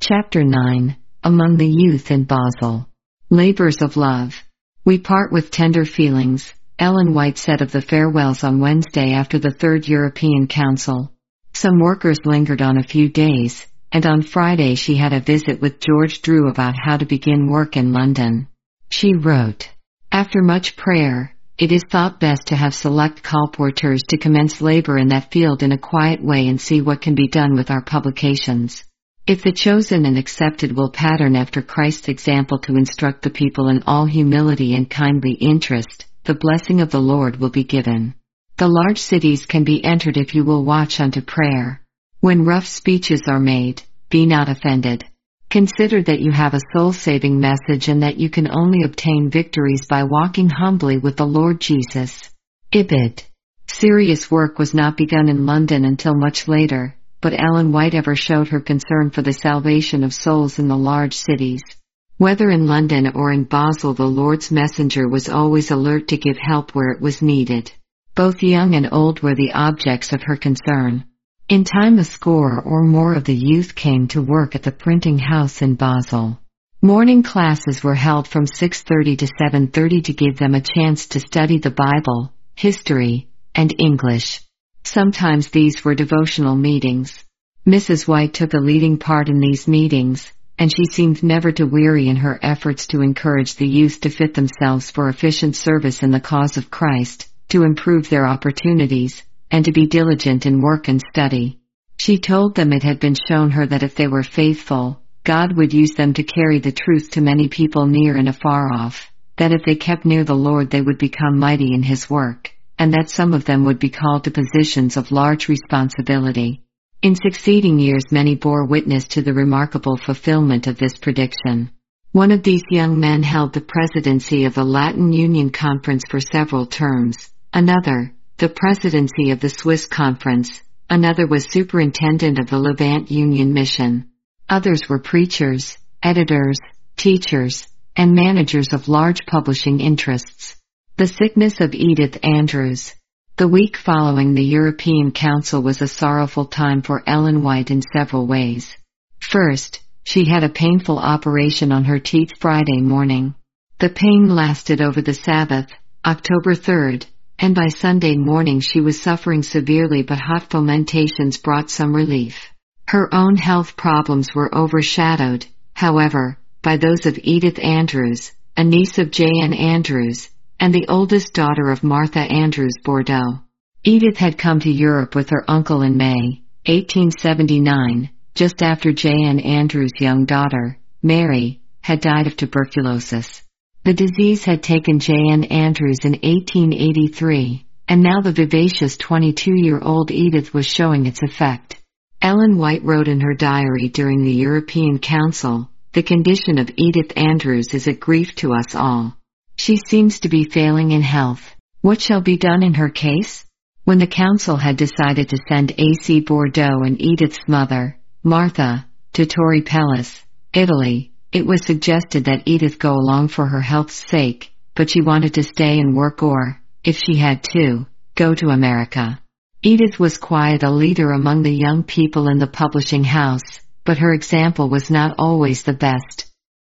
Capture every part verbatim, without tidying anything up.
Chapter nine. Among the Youth in Basel. Labors of Love. We part with tender feelings, Ellen White said of the farewells on Wednesday after the Third European Council. Some workers lingered on a few days, and on Friday she had a visit with George Drew about how to begin work in London. She wrote, "After much prayer, it is thought best to have select colporteurs to commence labor in that field in a quiet way and see what can be done with our publications. If the chosen and accepted will pattern after Christ's example to instruct the people in all humility and kindly interest, the blessing of the Lord will be given. The large cities can be entered if you will watch unto prayer. When rough speeches are made, be not offended. Consider that you have a soul-saving message and that you can only obtain victories by walking humbly with the Lord Jesus." Ibid. Serious work was not begun in London until much later, but Ellen White ever showed her concern for the salvation of souls in the large cities. Whether in London or in Basel, the Lord's messenger was always alert to give help where it was needed. Both young and old were the objects of her concern. In time a score or more of the youth came to work at the printing house in Basel. Morning classes were held from six thirty to seven thirty to give them a chance to study the Bible, history, and English. Sometimes these were devotional meetings. Missus White took a leading part in these meetings, and she seemed never to weary in her efforts to encourage the youth to fit themselves for efficient service in the cause of Christ, to improve their opportunities, and to be diligent in work and study. She told them it had been shown her that if they were faithful, God would use them to carry the truth to many people near and afar off, that if they kept near the Lord they would become mighty in His work, and that some of them would be called to positions of large responsibility. In succeeding years many bore witness to the remarkable fulfillment of this prediction. One of these young men held the presidency of the Latin Union Conference for several terms, another, the presidency of the Swiss Conference, another was superintendent of the Levant Union Mission. Others were preachers, editors, teachers, and managers of large publishing interests. The sickness of Edith Andrews. The week following the European Council was a sorrowful time for Ellen White in several ways. First, she had a painful operation on her teeth Friday morning. The pain lasted over the Sabbath, October third, and by Sunday morning she was suffering severely, but hot fomentations brought some relief. Her own health problems were overshadowed, however, by those of Edith Andrews, a niece of J N Andrews, and the oldest daughter of Martha Andrews Bordeaux. Edith had come to Europe with her uncle in May, eighteen seventy-nine, just after J N Andrews' young daughter, Mary, had died of tuberculosis. The disease had taken J N Andrews in eighteen eighty-three, and now the vivacious twenty-two-year-old Edith was showing its effect. Ellen White wrote in her diary during the European Council, "The condition of Edith Andrews is a grief to us all. She seems to be failing in health. What shall be done in her case?" When the council had decided to send A C Bordeaux and Edith's mother, Martha, to Torre Pellice, Italy, it was suggested that Edith go along for her health's sake, but she wanted to stay and work or, if she had to, go to America. Edith was quite a leader among the young people in the publishing house, but her example was not always the best.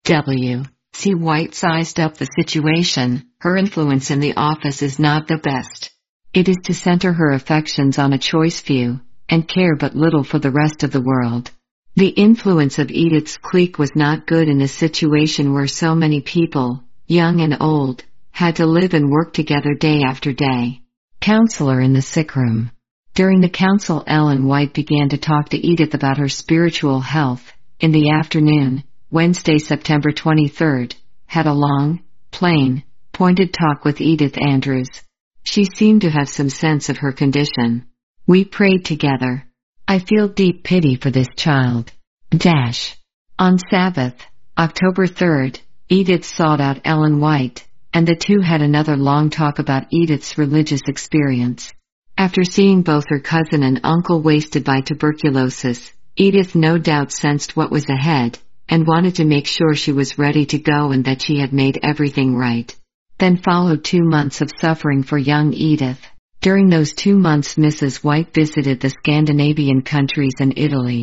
W. C. White sized up the situation. Her influence in the office is not the best. It is to center her affections on a choice few, and care but little for the rest of the world. The influence of Edith's clique was not good in a situation where so many people, young and old, had to live and work together day after day. Counselor in the sick room. During the council, Ellen White began to talk to Edith about her spiritual health. In the afternoon, Wednesday, September twenty-third, had a long, plain, pointed talk with Edith Andrews. She seemed to have some sense of her condition. We prayed together. I feel deep pity for this child. Dash. On Sabbath, October third, Edith sought out Ellen White, and the two had another long talk about Edith's religious experience. After seeing both her cousin and uncle wasted by tuberculosis, Edith no doubt sensed what was ahead, and wanted to make sure she was ready to go and that she had made everything right. Then followed two months of suffering for young Edith. During those two months Missus White visited the Scandinavian countries and Italy.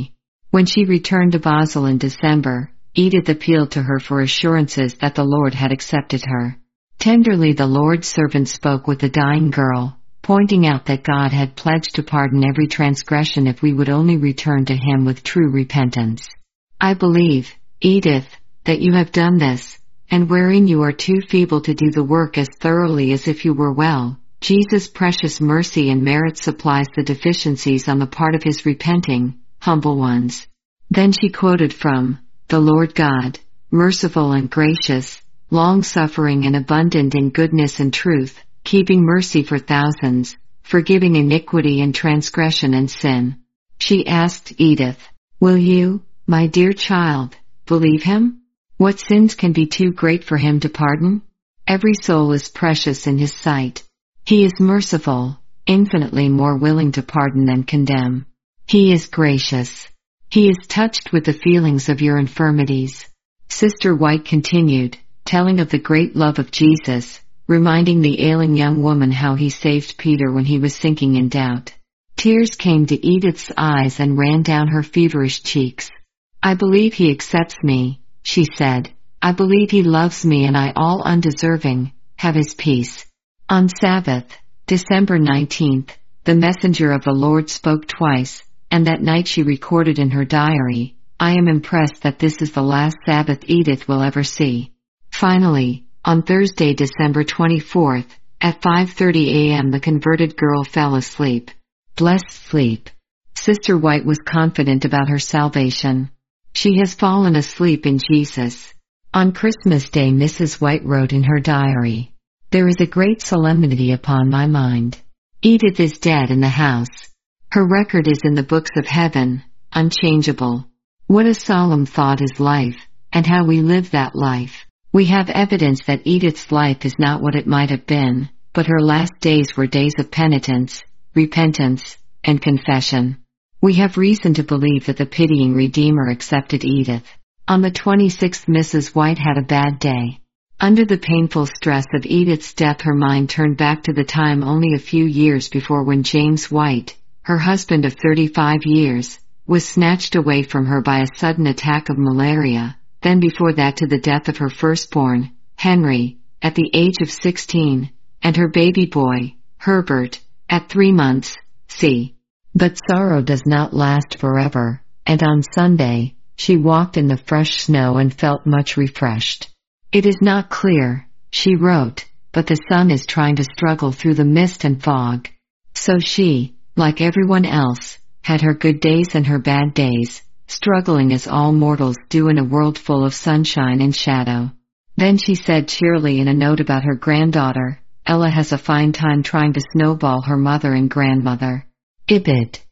When she returned to Basel in December, Edith appealed to her for assurances that the Lord had accepted her. Tenderly the Lord's servant spoke with the dying girl, pointing out that God had pledged to pardon every transgression if we would only return to Him with true repentance. I believe, Edith, that you have done this, and wherein you are too feeble to do the work as thoroughly as if you were well, Jesus' precious mercy and merit supplies the deficiencies on the part of His repenting, humble ones. Then she quoted from, "The Lord God, merciful and gracious, long-suffering and abundant in goodness and truth, keeping mercy for thousands, forgiving iniquity and transgression and sin." She asked Edith, "Will you, my dear child, believe Him? What sins can be too great for Him to pardon? Every soul is precious in His sight. He is merciful, infinitely more willing to pardon than condemn. He is gracious. He is touched with the feelings of your infirmities." Sister White continued, telling of the great love of Jesus, reminding the ailing young woman how He saved Peter when he was sinking in doubt. Tears came to Edith's eyes and ran down her feverish cheeks. "I believe He accepts me," she said. "I believe He loves me, and I, all undeserving, have His peace." On Sabbath, December nineteenth, the messenger of the Lord spoke twice, and that night she recorded in her diary, "I am impressed that this is the last Sabbath Edith will ever see." Finally, on Thursday, December twenty-fourth, at five thirty a m the converted girl fell asleep. Blessed sleep. Sister White was confident about her salvation. She has fallen asleep in Jesus. On Christmas Day, Missus White wrote in her diary, "There is a great solemnity upon my mind. Edith is dead in the house. Her record is in the books of heaven, unchangeable. What a solemn thought is life, and how we live that life. We have evidence that Edith's life is not what it might have been, but her last days were days of penitence, repentance, and confession. We have reason to believe that the pitying Redeemer accepted Edith." On the twenty-sixth, Missus White had a bad day. Under the painful stress of Edith's death, her mind turned back to the time only a few years before when James White, her husband of thirty-five years, was snatched away from her by a sudden attack of malaria, then before that to the death of her firstborn, Henry, at the age of sixteen, and her baby boy, Herbert, at three months, c. But sorrow does not last forever, and on Sunday, she walked in the fresh snow and felt much refreshed. "It is not clear," she wrote, "but the sun is trying to struggle through the mist and fog." So she, like everyone else, had her good days and her bad days, struggling as all mortals do in a world full of sunshine and shadow. Then she said cheerily in a note about her granddaughter, "Ella has a fine time trying to snowball her mother and grandmother. Ibid.